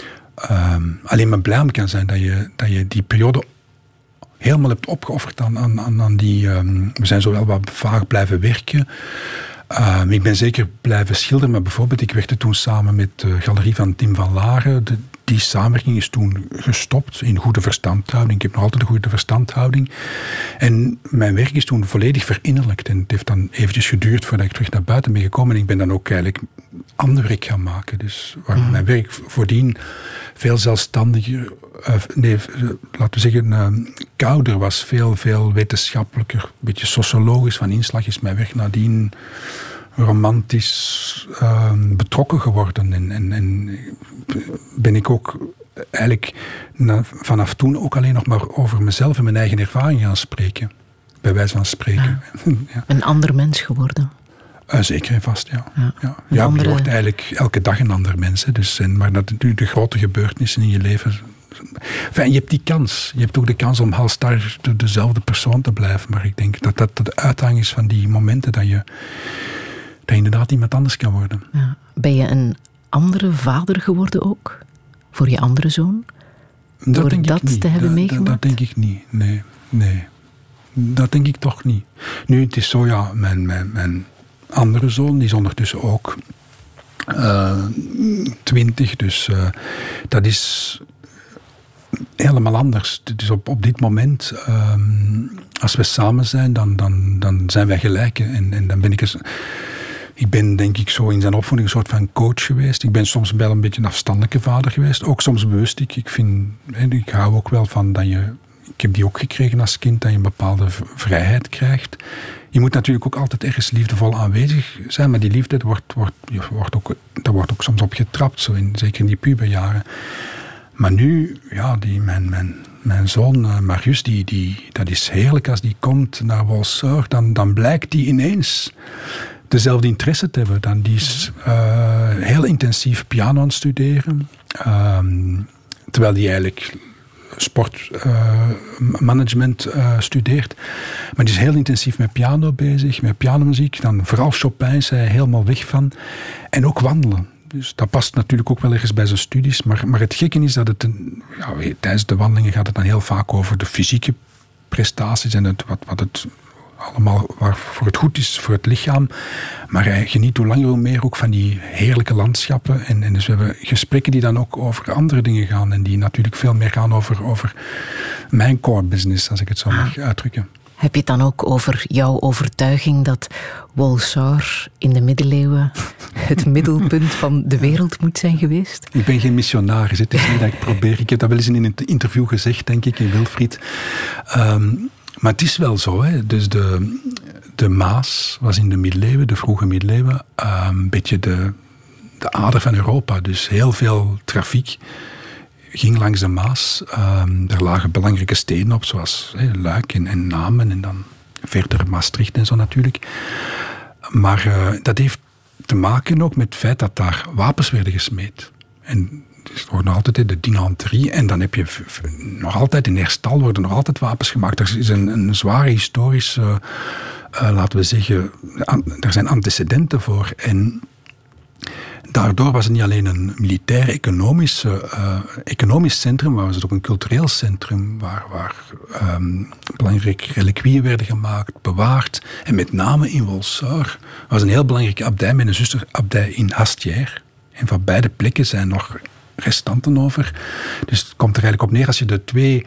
um, alleen maar blij om kan zijn, dat je, dat je die periode helemaal hebt opgeofferd aan, aan, aan die... Um, we zijn zo wel wat vaak blijven werken. Um, ik ben zeker blijven schilderen, maar bijvoorbeeld, ik werkte toen samen met de galerie van Tim van Laren. De, die samenwerking is toen gestopt in goede verstandhouding. Ik heb nog altijd een goede verstandhouding. En mijn werk is toen volledig verinnerlijkt. En het heeft dan eventjes geduurd voordat ik terug naar buiten ben gekomen. En ik ben dan ook eigenlijk ander werk gaan maken. Dus waar mm. mijn werk voordien veel zelfstandiger, uh, nee, uh, laten we zeggen, uh, kouder was, veel, veel wetenschappelijker, een beetje sociologisch van inslag is mijn weg nadien romantisch uh, betrokken geworden. En, en, en ben ik ook eigenlijk na, vanaf toen ook alleen nog maar over mezelf en mijn eigen ervaring gaan spreken. Bij wijze van spreken. Ja. Ja. Een ander mens geworden. Uh, zeker en vast, ja. Ja, ja. ja andere... Je wordt eigenlijk elke dag een ander mens. Hè. Dus, en, maar dat, de, de grote gebeurtenissen in je leven... Enfin, je hebt die kans. Je hebt ook de kans om halstarrig de, dezelfde persoon te blijven. Maar ik denk dat dat de uitdaging is van die momenten dat je, dat je inderdaad iemand anders kan worden. Ja. Ben je een andere vader geworden ook? Voor je andere zoon? Dat Door denk dat ik niet. te hebben dat, meegemaakt? Dat, dat denk ik niet. Nee, nee. Dat denk ik toch niet. Nu, het is zo, ja, mijn, mijn, mijn andere zoon, die is ondertussen ook uh, twintig, dus uh, dat is helemaal anders. Dus op, op dit moment, um, als we samen zijn, dan, dan, dan zijn wij gelijken. En, en dan ben ik eens... Ik ben denk ik zo in zijn opvoeding een soort van coach geweest. Ik ben soms wel een beetje een afstandelijke vader geweest. Ook soms bewust. Ik, ik, vind, ik hou ook wel van dat je... Ik heb die ook gekregen als kind, dat je een bepaalde v- vrijheid krijgt. Je moet natuurlijk ook altijd ergens liefdevol aanwezig zijn, maar die liefde, daar wordt, wordt, wordt, ook, daar wordt ook soms op getrapt, zo in, zeker in die puberjaren. Maar nu, ja, die, mijn, mijn, mijn zoon uh, Marius, die, die, dat is heerlijk als die komt naar Wolseur, dan, dan blijkt die ineens dezelfde interesse te hebben. Dan die is uh, heel intensief piano aan het studeren, uh, terwijl die eigenlijk sportmanagement uh, uh, studeert. Maar die is heel intensief met piano bezig, met pianomuziek. Dan vooral Chopin is hij helemaal weg van. En ook wandelen. Dus dat past natuurlijk ook wel ergens bij zijn studies. Maar, maar het gekke is dat het... Een, ja, tijdens de wandelingen gaat het dan heel vaak over de fysieke prestaties en het, wat, wat het allemaal waarvoor het goed is voor het lichaam. Maar hij geniet hoe langer hoe meer ook van die heerlijke landschappen. En, en dus we hebben gesprekken die dan ook over andere dingen gaan. En die natuurlijk veel meer gaan over, over mijn core business, als ik het zo ah. mag uitdrukken. Heb je het dan ook over jouw overtuiging dat Wolseur in de middeleeuwen het middelpunt van de wereld moet zijn geweest? Ik ben geen missionaris. Het is niet dat ik probeer. Ik heb dat wel eens in een interview gezegd, denk ik, in Wilfried. Um, Maar het is wel zo, hè. Dus de, de Maas was in de middeleeuwen, de vroege middeleeuwen, uh, een beetje de, de ader van Europa. Dus heel veel trafiek ging langs de Maas. Uh, er lagen belangrijke steden op, zoals hè, Luik en, en Namen en dan verder Maastricht en zo natuurlijk. Maar uh, dat heeft te maken ook met het feit dat daar wapens werden gesmeed. En dus er wordt nog altijd de dinanterie en dan heb je v- v- nog altijd in Herstal worden nog altijd wapens gemaakt. Er is een, een zware historische, uh, uh, laten we zeggen, an, er zijn antecedenten voor. En daardoor was het niet alleen een militair-economisch uh, economisch centrum, maar was het ook een cultureel centrum waar, waar um, belangrijke reliquieën werden gemaakt, bewaard. En met name in Wolseur was een heel belangrijke abdij met een zusterabdij in Hastière. En van beide plekken zijn nog restanten over. Dus het komt er eigenlijk op neer, als je de twee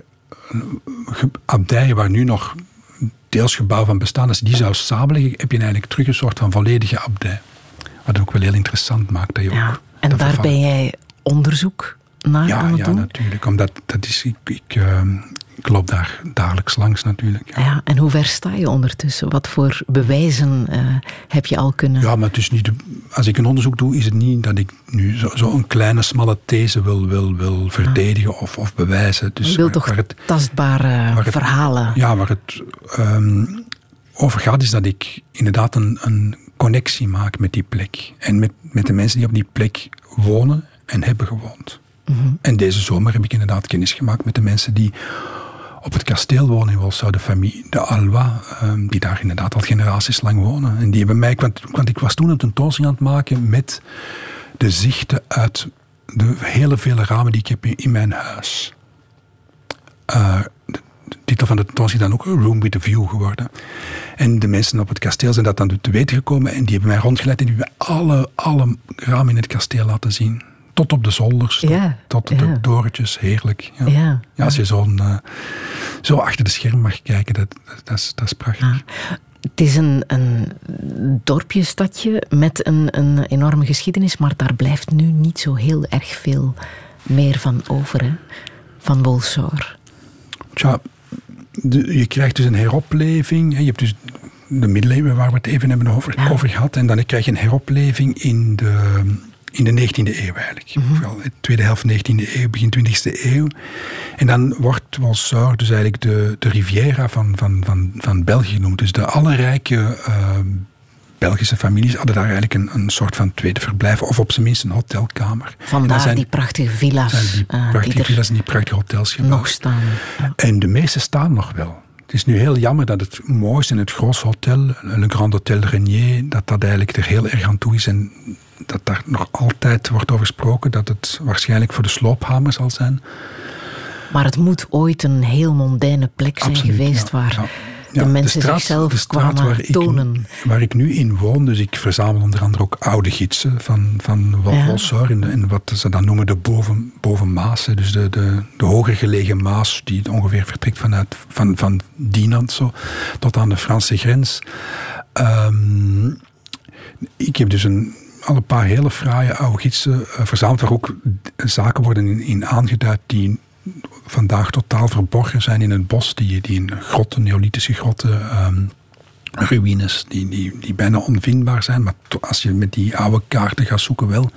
abdijen waar nu nog deels gebouw van bestaan, als je die zou samenleggen, heb je eigenlijk terug een soort van volledige abdij. Wat ook wel heel interessant maakt. Dat je ja, ook en dat daar vervangt. ben jij onderzoek naar ja, aan het ja, doen? Ja, natuurlijk. Omdat dat is, ik, ik, uh, ik loop daar dagelijks langs natuurlijk. Ja. Ja, en hoe ver sta je ondertussen? Wat voor bewijzen uh, heb je al kunnen... Ja, maar het is niet... Als ik een onderzoek doe, is het niet dat ik nu zo, zo een kleine, smalle these wil, wil, wil verdedigen of, of bewijzen. Dus je wilt toch het, tastbare het, verhalen? Ja, waar het um, over gaat is dat ik inderdaad een, een connectie maak met die plek. En met, met de mensen die op die plek wonen en hebben gewoond. Mm-hmm. En deze zomer heb ik inderdaad kennis gemaakt met de mensen die op het kasteel wonen in Wolseur, de familie de Alwa, um, die daar inderdaad al generaties lang wonen. En die hebben mij, want, want ik was toen een tentoonstelling aan het maken met de zichten uit de hele vele ramen die ik heb in, in mijn huis. Uh, de, de titel van de tentoonstelling is dan ook A Room with a View geworden. En de mensen op het kasteel zijn dat dan te weten gekomen en die hebben mij rondgeleid en die hebben alle, alle ramen in het kasteel laten zien. Tot op de zolders, ja, tot, tot ja. de dorpjes, heerlijk. Ja. Ja, ja, als je zo'n, uh, zo achter de scherm mag kijken, dat, dat, dat, is, dat is prachtig. Ja. Het is een, een dorpje, stadje met een, een enorme geschiedenis, maar daar blijft nu niet zo heel erg veel meer van over, hè? Van Bolsor. Tja, de, je krijgt dus een heropleving. Je hebt dus de middeleeuwen waar we het even hebben over, ja. over gehad. En dan krijg je een heropleving in de, in de negentiende eeuw eigenlijk. Mm-hmm. Vooral de tweede helft negentiende eeuw, begin twintigste eeuw. En dan wordt Bolsor dus eigenlijk de, de Riviera van, van, van, van België genoemd. Dus de alle rijke uh, Belgische families hadden daar eigenlijk een, een soort van tweede verblijf. Of op zijn minst een hotelkamer. Vandaar zijn, die prachtige villa's. Zijn die uh, prachtige die villa's en die prachtige hotels gebouwd. Nog staan. Ja. En de meeste staan nog wel. Het is nu heel jammer dat het mooiste en het Gros Hotel, Le Grand Hotel Renier, dat dat eigenlijk er heel erg aan toe is. En dat daar nog altijd wordt over gesproken dat het waarschijnlijk voor de sloophamer zal zijn. Maar het moet ooit een heel mondaine plek zijn Absoluut, geweest ja, waar ja. de ja, mensen de straat, zichzelf de straat kwamen waar tonen. Ik, waar ik nu in woon, dus ik verzamel onder andere ook oude gidsen van, van Bolsor ja. en, en wat ze dan noemen de boven, bovenmaas. Dus de, de, de hoger gelegen Maas die ongeveer vertrekt vanuit van, van Dinant zo, tot aan de Franse grens. Um, ik heb dus een al een paar hele fraaie oude gidsen uh, verzameld, waar ook zaken worden in, in aangeduid die vandaag totaal verborgen zijn in het bos, die, die in grotten, neolithische grotten, um, ruïnes, die, die, die bijna onvindbaar zijn, maar to, als je met die oude kaarten gaat zoeken wel.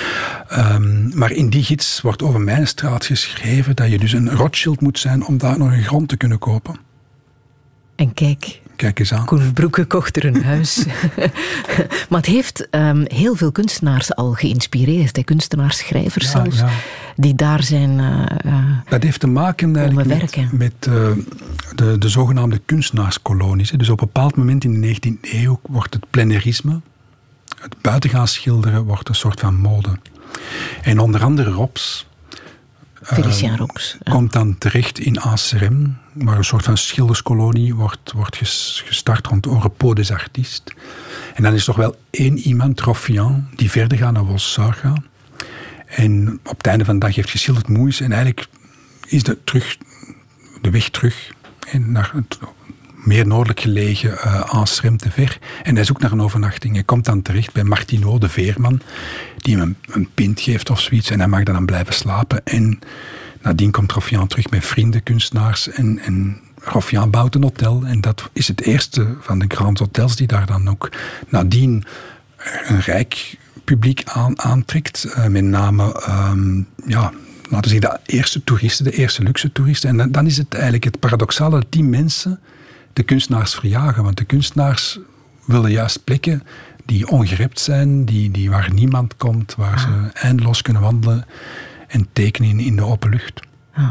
Um, maar in die gids wordt over mijn straat geschreven dat je dus een Rothschild moet zijn om daar nog een grond te kunnen kopen. En kijk... Kijk eens aan. Koen Broeke kocht er een huis. Maar het heeft um, heel veel kunstenaars al geïnspireerd. Hè? Kunstenaars, schrijvers ja, zelfs. Ja. Die daar zijn uh, uh, Dat heeft te maken eigenlijk met, met uh, de, de zogenaamde kunstenaarskolonies. Dus op een bepaald moment in de negentiende eeuw wordt het plenerisme, het buitengaan schilderen, wordt een soort van mode. En onder andere Rops... Félicien Rops. Uh, ja. Komt dan terecht in Acerem, waar een soort van schilderskolonie wordt, wordt gestart rond het Repos des Artistes. En dan is er toch wel één iemand, Roffian, die verder gaat naar Bolsor gaan. En op het einde van de dag heeft geschilderd Moeis. En eigenlijk is de, terug, de weg terug naar het meer noordelijk gelegen uh, Acerem te ver. En hij zoekt naar een overnachting. Hij komt dan terecht bij Martineau, de veerman, die hem een, een pint geeft of zoiets. En hij mag dan blijven slapen. En nadien komt Roffian terug met vrienden, kunstenaars. En, en Roffian bouwt een hotel. En dat is het eerste van de Grand Hotels die daar dan ook nadien een rijk publiek aan, aantrekt. Uh, met name, um, ja, laten we zeggen, de eerste toeristen, de eerste luxe toeristen. En dan, dan is het eigenlijk het paradoxale dat die mensen de kunstenaars verjagen. Want de kunstenaars willen juist plekken die ongerept zijn, die, die waar niemand komt, waar ah. ze eindeloos kunnen wandelen en tekenen in, in de open lucht. Ah.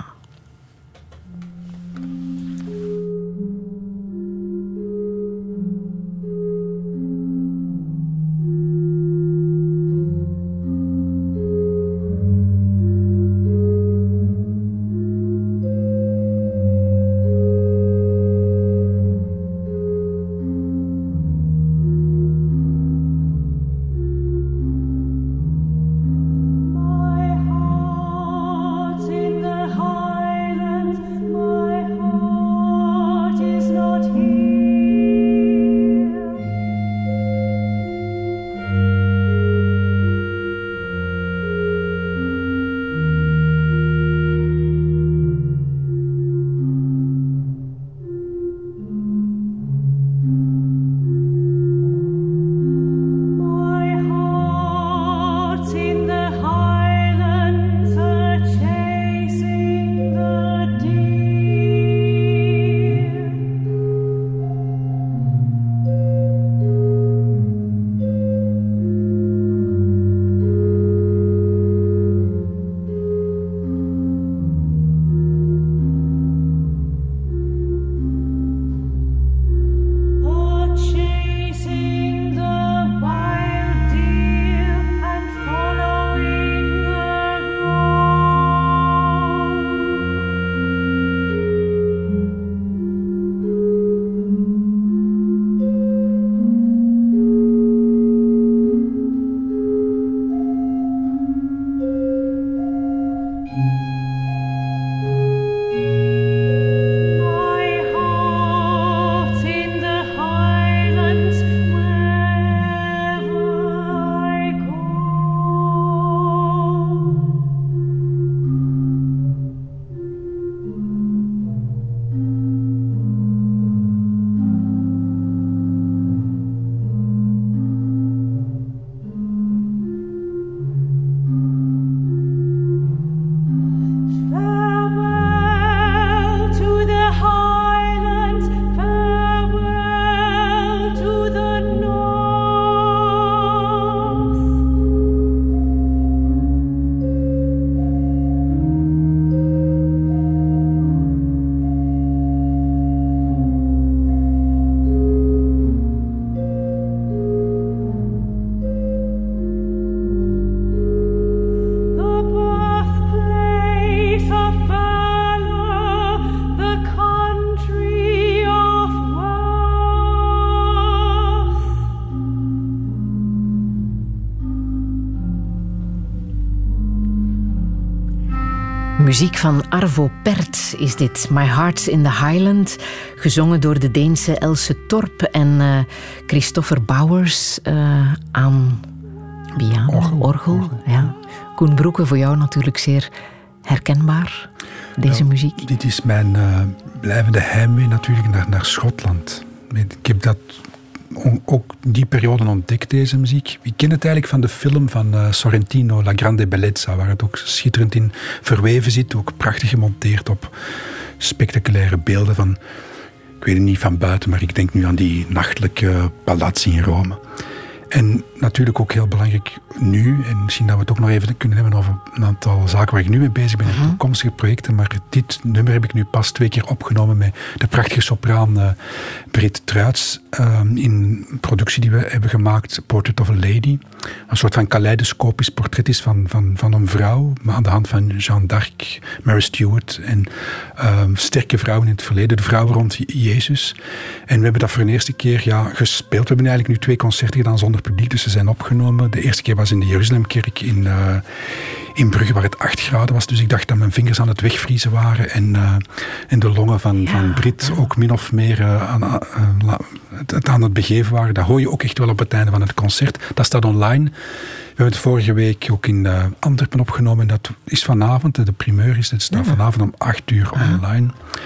Muziek van Arvo Pärt is dit. My Heart's in the Highland. Gezongen door de Deense Else Torp en uh, Christopher Bauers uh, aan piano, orgel. orgel. orgel. Ja. Koen Broeke, voor jou natuurlijk zeer herkenbaar, deze ja, muziek. Dit is mijn uh, blijvende heimwee natuurlijk naar, naar Schotland. Ik heb dat ook die periode ontdekt, deze muziek. Ik ken het eigenlijk van de film van uh, Sorrentino, La Grande Bellezza, waar het ook schitterend in verweven zit, ook prachtig gemonteerd op spectaculaire beelden van, ik weet het niet van buiten, maar ik denk nu aan die nachtelijke palazzi in Rome. En natuurlijk ook heel belangrijk nu, en misschien dat we het ook nog even kunnen hebben over een aantal zaken waar ik nu mee bezig ben, uh-huh. toekomstige projecten, maar dit nummer heb ik nu pas twee keer opgenomen met de prachtige sopraan uh, Britt Truits uh, in een productie die we hebben gemaakt, Portrait of a Lady. Een soort van kaleidoscopisch portret is van, van, van een vrouw, maar aan de hand van Jeanne d'Arc, Mary Stuart en uh, sterke vrouwen in het verleden, de vrouwen rond Jezus. En we hebben dat voor de eerste keer ja, gespeeld. We hebben eigenlijk nu twee concerten gedaan zonder publiek, dus ze zijn opgenomen. De eerste keer was in de Jeruzalemkerk in, uh, in Brugge, waar het acht graden was. Dus ik dacht dat mijn vingers aan het wegvriezen waren. En, uh, en de longen van, ja, van Brit ook min of meer uh, aan, uh, het aan het begeven waren. Dat hoor je ook echt wel op het einde van het concert. Dat staat online. We hebben het vorige week ook in uh, Antwerpen opgenomen. En dat is vanavond, de primeur is, het staat ja. vanavond om acht uur online.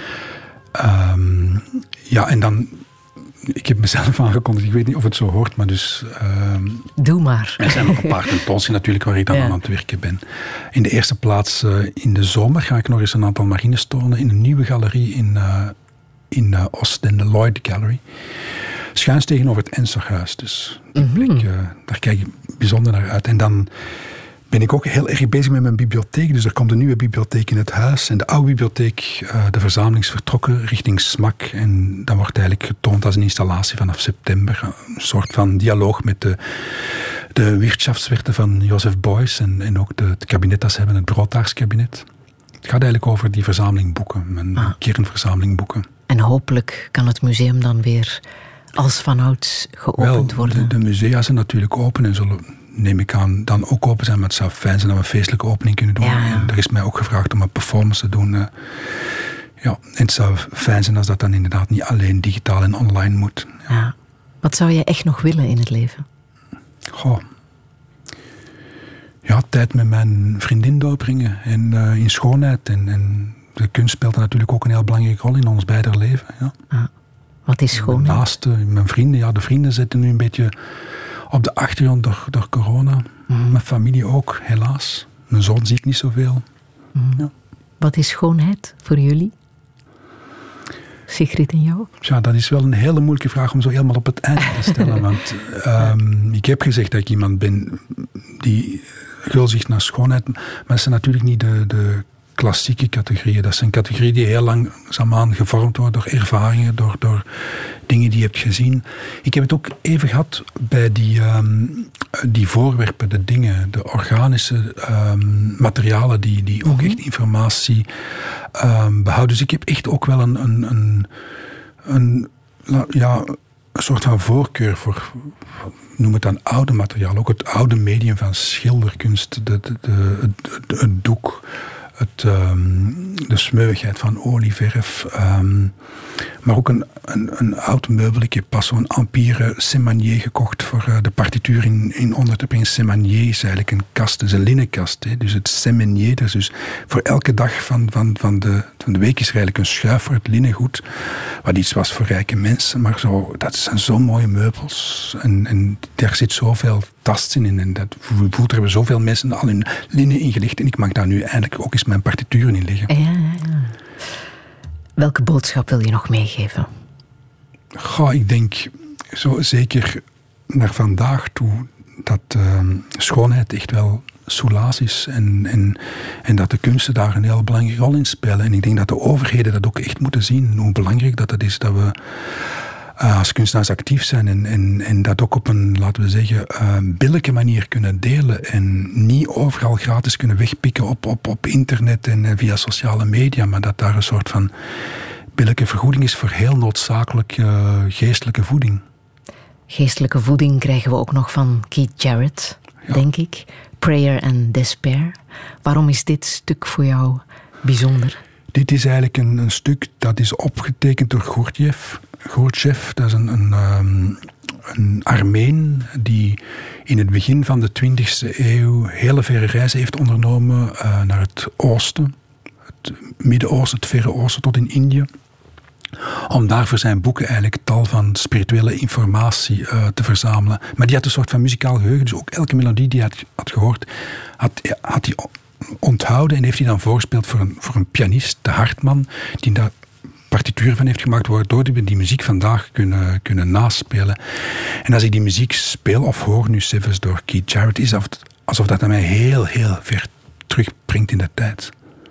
Um, ja, en dan... Ik heb mezelf aangekondigd, ik weet niet of het zo hoort, maar dus... Uh, Doe maar. Er zijn nog een paar tentoonstellingen natuurlijk waar ik dan ja. aan het werken ben. In de eerste plaats, uh, in de zomer ga ik nog eens een aantal marines tonen in een nieuwe galerie in, uh, in uh, Oostende, de Lloyd Gallery. Schuins tegenover het Enzorghuis. Dus die mm-hmm. plek, uh, daar kijk ik bijzonder naar uit. En dan ben ik ook heel erg bezig met mijn bibliotheek. Dus er komt een nieuwe bibliotheek in het huis. En de oude bibliotheek, uh, de verzameling is vertrokken richting Smak. En dat wordt eigenlijk getoond als een installatie vanaf september. Een soort van dialoog met de, de Wirtschaftswerte van Joseph Beuys. En, en ook de, het kabinet dat ze hebben, het Broodtaarskabinet. Het gaat eigenlijk over die verzameling boeken. Een ah. kernverzameling boeken. En hopelijk kan het museum dan weer als vanouds geopend Wel, worden. De, de musea zijn natuurlijk open en zullen... neem ik aan, dan ook open zijn. Maar het zou fijn zijn dat we een feestelijke opening kunnen doen. Ja. En er is mij ook gevraagd om een performance te doen. Uh, ja, en het zou fijn zijn als dat dan inderdaad niet alleen digitaal en online moet. Ja. Ja. Wat zou je echt nog willen in het leven? Goh. Ja, tijd met mijn vriendin doorbrengen. En uh, in schoonheid. En, en de kunst speelt natuurlijk ook een heel belangrijke rol in ons beider leven. Ja. Ah. Wat is schoonheid? Mijn naaste, mijn vrienden. Ja, de vrienden zitten nu een beetje... op de achtergrond door, door corona. Mm. Mijn familie ook, helaas. Mijn zoon zie ik niet zoveel. Mm. Ja. Wat is schoonheid voor jullie? Sigrid en jou? Ja, dat is wel een hele moeilijke vraag om zo helemaal op het einde te stellen. want um, ik heb gezegd dat ik iemand ben die gul zich naar schoonheid... maar dat zijn natuurlijk niet de... de klassieke categorieën. Dat zijn categorieën die heel langzaamaan gevormd worden door ervaringen, door, door dingen die je hebt gezien. Ik heb het ook even gehad bij die, um, die voorwerpen, de dingen, de organische um, materialen die, die ook echt informatie um, behouden. Dus ik heb echt ook wel een, een, een, een, ja, een soort van voorkeur voor, noem het dan oude materiaal. Ook het oude medium van schilderkunst, de, de, de, het, het doek, Het, um, de smeuigheid van olieverf. Um, maar ook een, een, een oud meubel. Ik heb pas zo'n Empire Semanier gekocht voor uh, de partituur in, in onder te brengen. Semanier is eigenlijk een kast, dus een linnenkast. Hè. Dus het Semanier, dus, dus voor elke dag van, van, van, de, van de week is er eigenlijk een schuif voor het linnengoed. Wat iets was voor rijke mensen. Maar zo, dat zijn zo mooie meubels. En, en daar zit zoveel tastzin in. En dat voelt, er hebben zoveel mensen al hun linnen ingelegd. En ik mag daar nu eindelijk ook eens mijn partituren in liggen. Ja, ja. Welke boodschap wil je nog meegeven? Goh, ik denk zo zeker naar vandaag toe dat uh, schoonheid echt wel soelaas is. En, en, en dat de kunsten daar een heel belangrijke rol in spelen. En ik denk dat de overheden dat ook echt moeten zien. Hoe belangrijk dat het is dat we Uh, als kunstenaars actief zijn en, en, en dat ook op een, laten we zeggen, uh, billijke manier kunnen delen en niet overal gratis kunnen wegpikken op, op, op internet en uh, via sociale media, maar dat daar een soort van billijke vergoeding is voor heel noodzakelijk uh, geestelijke voeding. Geestelijke voeding krijgen we ook nog van Keith Jarrett, ja. denk ik. Prayer and Despair. Waarom is dit stuk voor jou bijzonder? Dit is eigenlijk een, een stuk dat is opgetekend door Gurdjieff. Gurdjieff, dat is een, een, um, een Armeen die in het begin van de twintigste eeuw hele verre reizen heeft ondernomen uh, naar het oosten. Het Midden-Oosten, het Verre Oosten tot in Indië. Om daar voor zijn boeken eigenlijk tal van spirituele informatie uh, te verzamelen. Maar die had een soort van muzikaal geheugen. Dus ook elke melodie die hij had, had gehoord, had, had hij onthouden en heeft hij dan voorgespeeld voor een, voor een pianist, de Hartman, die daar partituur van heeft gemaakt, waardoor we die muziek vandaag kunnen, kunnen naspelen. En als ik die muziek speel of hoor nu zelfs door Keith Jarrett, is het alsof dat mij heel, heel ver terugbrengt in de tijd.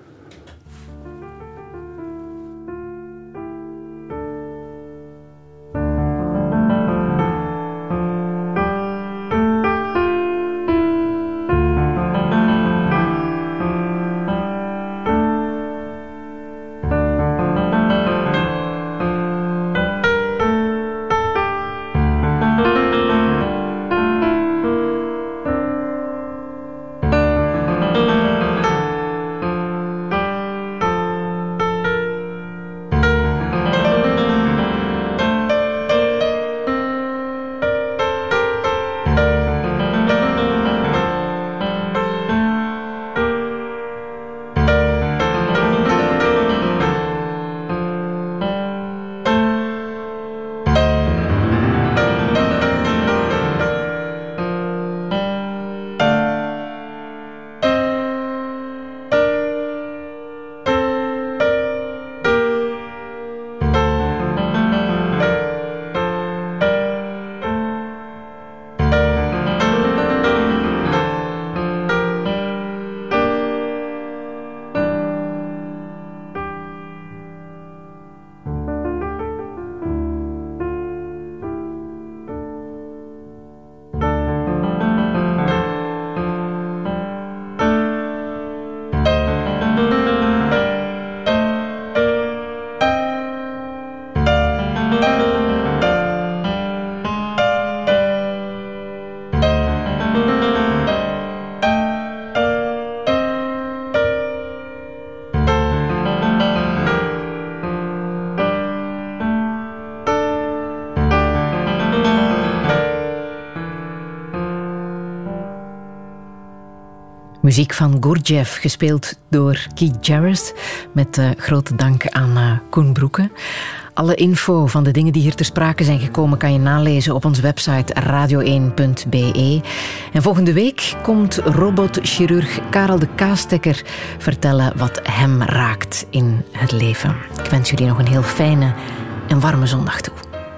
Muziek van Gurdjieff, gespeeld door Keith Jarrett, met uh, grote dank aan uh, Koen Broeke. Alle info van de dingen die hier ter sprake zijn gekomen kan je nalezen op onze website radio één punt b e. En volgende week komt robotchirurg Karel de Kaastekker vertellen wat hem raakt in het leven. Ik wens jullie nog een heel fijne en warme zondag toe.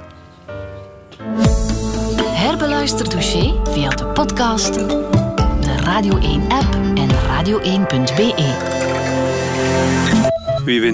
Herbeluister Touché via de podcast, de Radio één app en radio één punt b e. Wie wint?